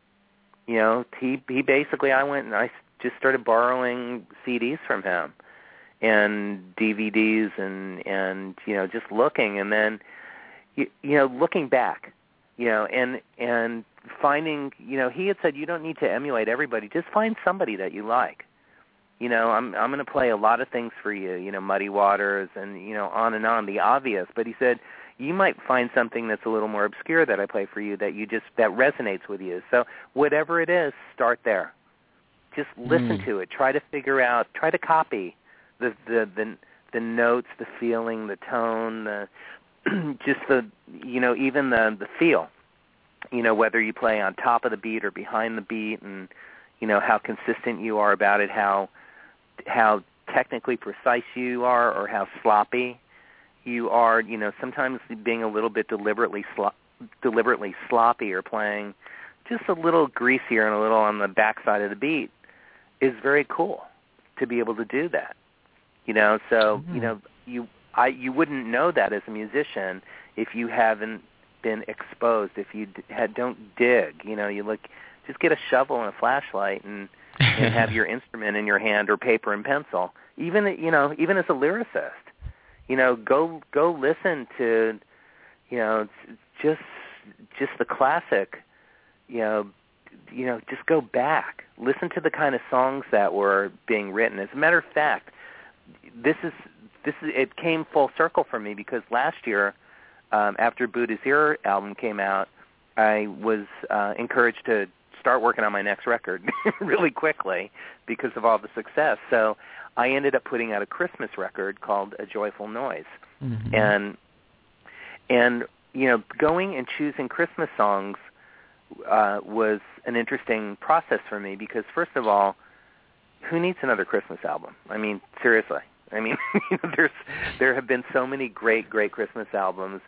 He basically, I went and I just started borrowing CDs from him and DVDs and just looking, and then looking back, and finding, he had said, you don't need to emulate everybody, just find somebody that you like. I'm going to play a lot of things for you, Muddy Waters and on and on, the obvious, but he said you might find something that's a little more obscure that I play for you that that resonates with you. So whatever it is, start there. Just listen to it. Try to figure out. Try to copy the notes, the feeling, the tone, just the even the feel. Whether you play on top of the beat or behind the beat, and how consistent you are about it, how technically precise you are, or how sloppy you are. Sometimes being a little bit deliberately sloppy, or playing just a little greasier and a little on the backside of the beat is very cool to be able to do that. So you wouldn't know that as a musician if you haven't been exposed, if you don't dig, you look, just get a shovel and a flashlight and have your instrument in your hand or paper and pencil. Even as a lyricist, go listen to, just the classic, just go back, listen to the kind of songs that were being written. As a matter of fact, it came full circle for me because last year, after Buddha's Ear album came out, I was encouraged to start working on my next record really quickly because of all the success. So I ended up putting out a Christmas record called A Joyful Noise. Mm-hmm. And going and choosing Christmas songs was an interesting process for me because, first of all, who needs another Christmas album? I mean, seriously. I mean, there have been so many great Christmas albums.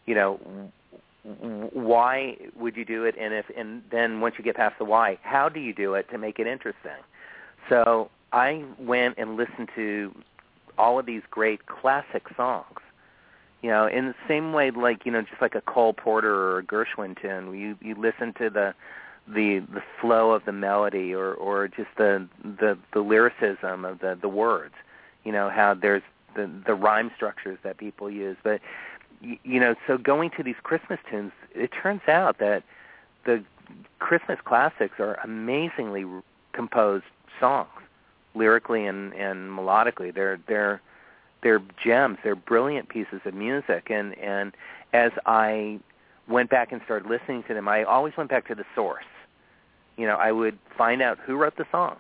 Why would you do it? And then once you get past the why, how do you do it to make it interesting? So I went and listened to all of these great classic songs. In the same way, like just like a Cole Porter or a Gershwin tune, you listen to the flow of the melody or just the lyricism of the words. How there's the rhyme structures that people use, but so going to these Christmas tunes, it turns out that the Christmas classics are amazingly composed songs, lyrically and melodically. They're gems. They're brilliant pieces of music. And as I went back and started listening to them, I always went back to the source. I would find out who wrote the song,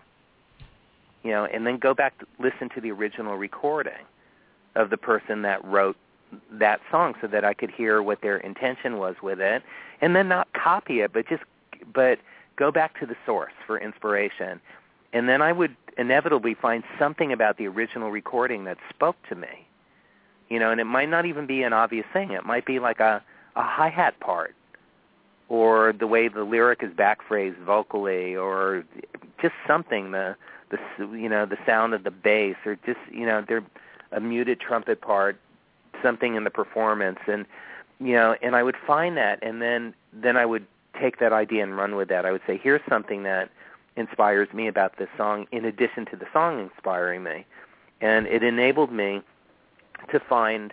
and then go back to listen to the original recording of the person that wrote that song so that I could hear what their intention was with it, and then not copy it, but go back to the source for inspiration. And then I would inevitably find something about the original recording that spoke to me. And it might not even be an obvious thing. It might be like a hi-hat part, or the way the lyric is backphrased vocally, or just something, the sound of the bass, or just, they're a muted trumpet part, something in the performance, and I would find that, and then I would take that idea and run with that. I would say, here's something that inspires me about this song in addition to the song inspiring me. And it enabled me to find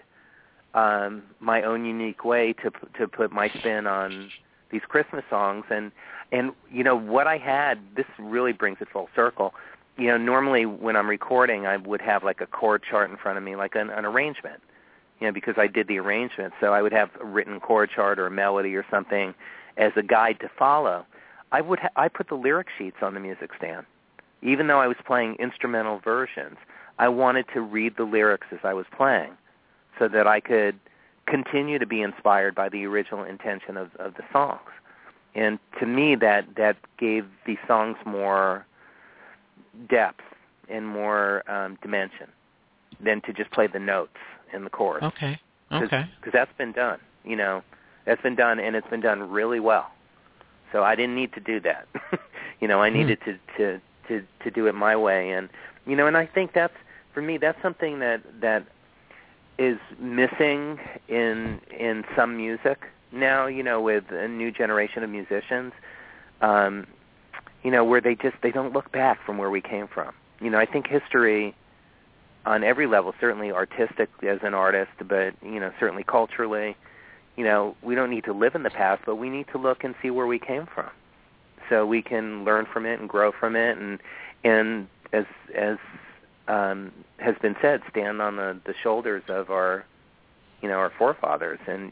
my own unique way to put my spin on these Christmas songs. And what I had, this really brings it full circle. Normally when I'm recording, I would have like a chord chart in front of me, like an arrangement, because I did the arrangement. So I would have a written chord chart or a melody or something as a guide to follow. I put the lyric sheets on the music stand. Even though I was playing instrumental versions, I wanted to read the lyrics as I was playing so that I could continue to be inspired by the original intention of the songs. And to me, that gave these songs more depth and more dimension than to just play the notes in the chorus. Okay. Because that's been done. That's been done, and it's been done really well. So I didn't need to do that. I needed to do it my way, and and I think that's, for me, that's something that is missing in some music now. With a new generation of musicians, where they don't look back from where we came from. I think history on every level, certainly artistic as an artist, but certainly culturally. We don't need to live in the past, but we need to look and see where we came from, so we can learn from it and grow from it, and as has been said, stand on the shoulders of our forefathers, and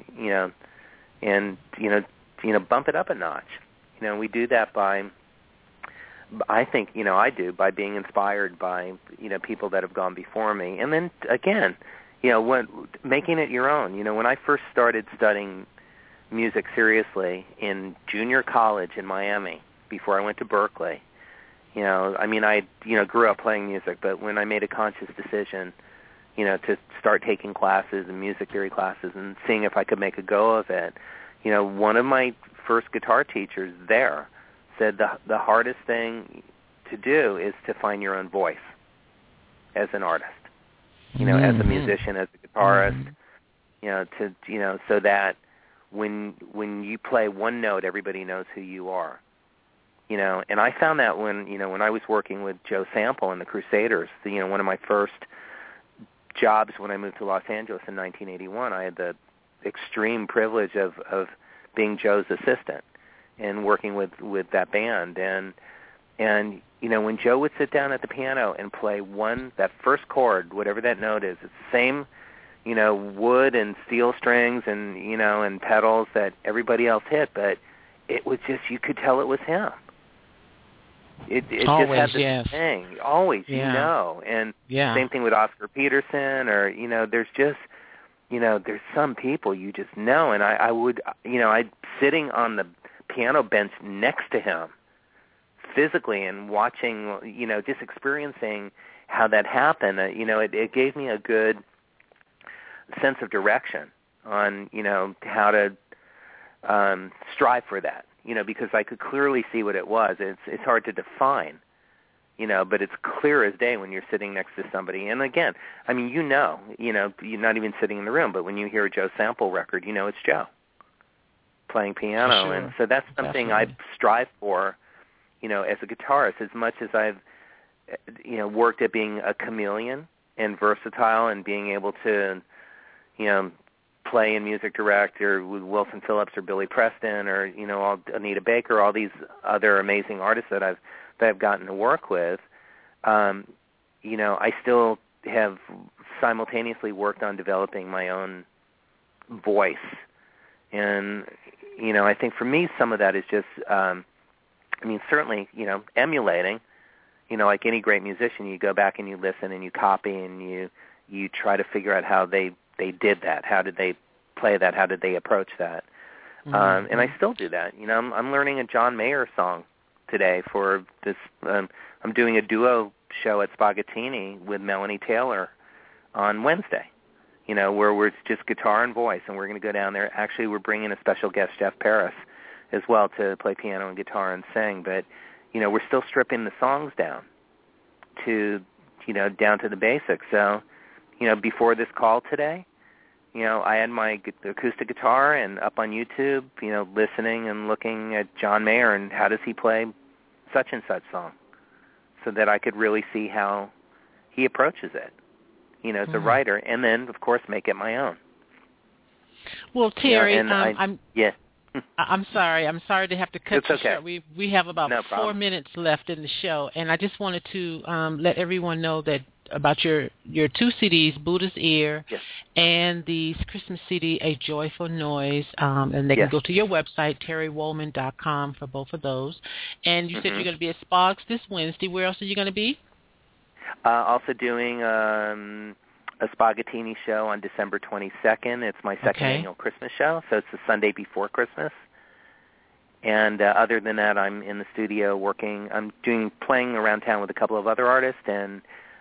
bump it up a notch. We do that by, I think, I do, by being inspired by people that have gone before me, and then again, making it your own. When I first started studying music seriously in junior college in Miami, before I went to Berkeley, I grew up playing music, but when I made a conscious decision, to start taking classes and music theory classes and seeing if I could make a go of it, one of my first guitar teachers there said the hardest thing to do is to find your own voice as an artist. As a musician, as a guitarist, so that when you play one note, everybody knows who you are. You know, and I found that when I was working with Joe Sample and the Crusaders, one of my first jobs when I moved to Los Angeles in 1981, I had the extreme privilege of being Joe's assistant and working with that band. And when Joe would sit down at the piano and play that first chord, whatever that note is, it's the same, wood and steel strings and, and pedals that everybody else hit, but it was just, you could tell it was him. It always, just had this thing. Always, And same thing with Oscar Peterson, or, there's just, there's some people you just know. And I'd sitting on the piano bench next to him physically and watching, just experiencing how that happened. It gave me a good sense of direction on, how to strive for that. Because I could clearly see what it was. It's hard to define, but it's clear as day when you're sitting next to somebody. And again, I mean, you're not even sitting in the room, but when you hear a Joe Sample record, it's Joe playing piano. Sure. And so that's something I strive for, as a guitarist, as much as I've, worked at being a chameleon and versatile and being able to, play in music direct or with Wilson Phillips or Billy Preston or, Anita Baker, all these other amazing artists that I've gotten to work with, I still have simultaneously worked on developing my own voice. And, I think for me some of that is just, certainly, emulating, like any great musician, you go back and you listen and you copy and you try to figure out how they did that. How did they play that? How did they approach that? Mm-hmm. And I still do that. I'm learning a John Mayer song today for this. I'm doing a duo show at Spagattini with Melanie Taylor on Wednesday, where we're just guitar and voice, and we're going to go down there. Actually, we're bringing a special guest, Jeff Paris, as well to play piano and guitar and sing. But, we're still stripping the songs down to the basics. So, before this call today, I had my acoustic guitar and up on YouTube, listening and looking at John Mayer and how does he play such and such song, so that I could really see how he approaches it, as a writer, and then, of course, make it my own. Well, Terry, I'm sorry. I'm sorry to have to cut you short. We have about 4 minutes left in the show, and I just wanted to let everyone know that about your two CDs, Buddha's Ear, and the Christmas CD, A Joyful Noise, and they can go to your website, terrywollman.com, for both of those. And you said you're going to be at Spogs this Wednesday. Where else are you going to be? Also doing a Spagattini show on December 22nd. It's my second annual Christmas show, so it's the Sunday before Christmas. And other than that, I'm in the studio working. I'm playing around town with a couple of other artists, and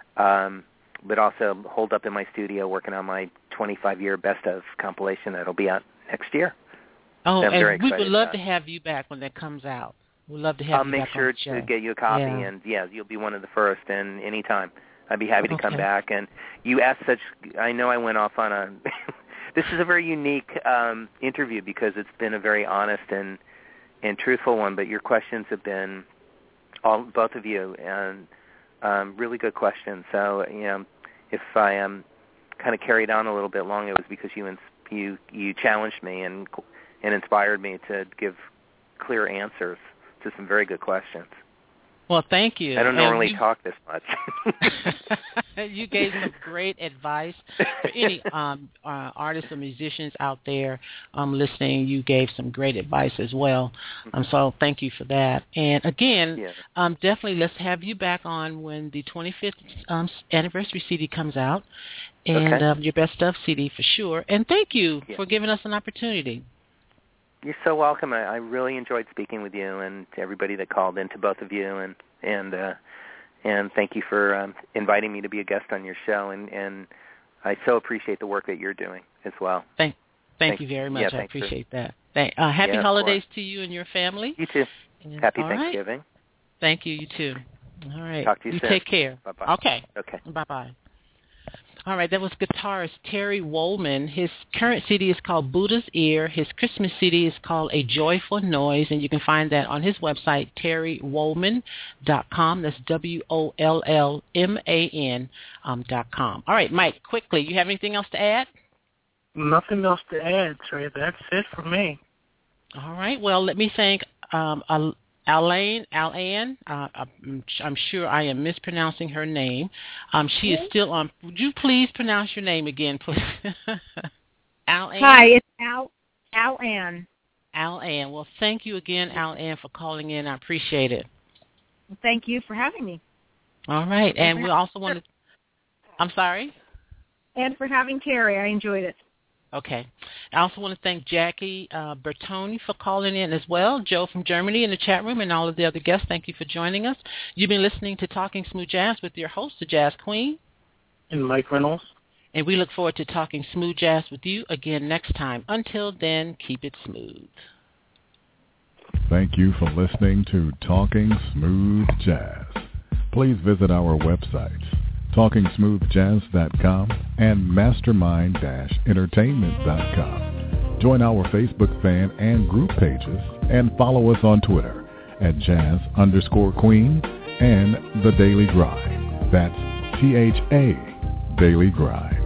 but also holed up in my studio working on my 25-year Best Of compilation that'll be out next year. Oh, so and we would love to have you back when that comes out. We'd love to have you back on the show. I'll make sure to get you a copy, and you'll be one of the first, and anytime. I'd be happy to come back. And you asked I know I went off on a, this is a very unique interview because it's been a very honest and truthful one, but your questions have been, both of you, and really good questions. So, if I kind of carried on a little bit long, it was because you challenged me and inspired me to give clear answers to some very good questions. Well, thank you. I don't normally talk this much. You gave some great advice for any artists or musicians out there listening. You gave some great advice as well. So thank you for that. And again, definitely let's have you back on when the 25th anniversary CD comes out, and your Best Of CD for sure. And thank you for giving us an opportunity. You're so welcome. I really enjoyed speaking with you, and to everybody that called in, to both of you, and thank you for inviting me to be a guest on your show, and I so appreciate the work that you're doing as well. Thank you very much. I appreciate that. Happy holidays to you and your family. You too. And, Happy Thanksgiving. Right. Thank you. You too. All right. Talk to you soon. Take care. Bye-bye. Okay. Okay. Bye-bye. All right, that was guitarist Terry Wollman. His current CD is called Buddha's Ear. His Christmas CD is called A Joyful Noise, and you can find that on his website, terrywollman.com. That's WOLLMAN.com. All right, Mike, quickly, you have anything else to add? Nothing else to add, Trey. That's it for me. All right, well, let me thank Alan, I'm sure I am mispronouncing her name. She is still on. Would you please pronounce your name again, please? Alan. Hi, it's Alan. Alan. Well, thank you again, Alan, for calling in. I appreciate it. Thank you for having me. All right, and we also want to. I'm sorry? And for having Terry. I enjoyed it. Okay. I also want to thank Jackie Bertoni for calling in as well, Joe from Germany in the chat room, and all of the other guests. Thank you for joining us. You've been listening to Talking Smooth Jazz with your host, the Jazz Queen. And Mike Reynolds. And we look forward to talking smooth jazz with you again next time. Until then, keep it smooth. Thank you for listening to Talking Smooth Jazz. Please visit our websites, TalkingSmoothJazz.com and Mastermind-Entertainment.com. Join our Facebook fan and group pages and follow us on Twitter at Jazz_Queen and The Daily Grind. That's THA Daily Grind.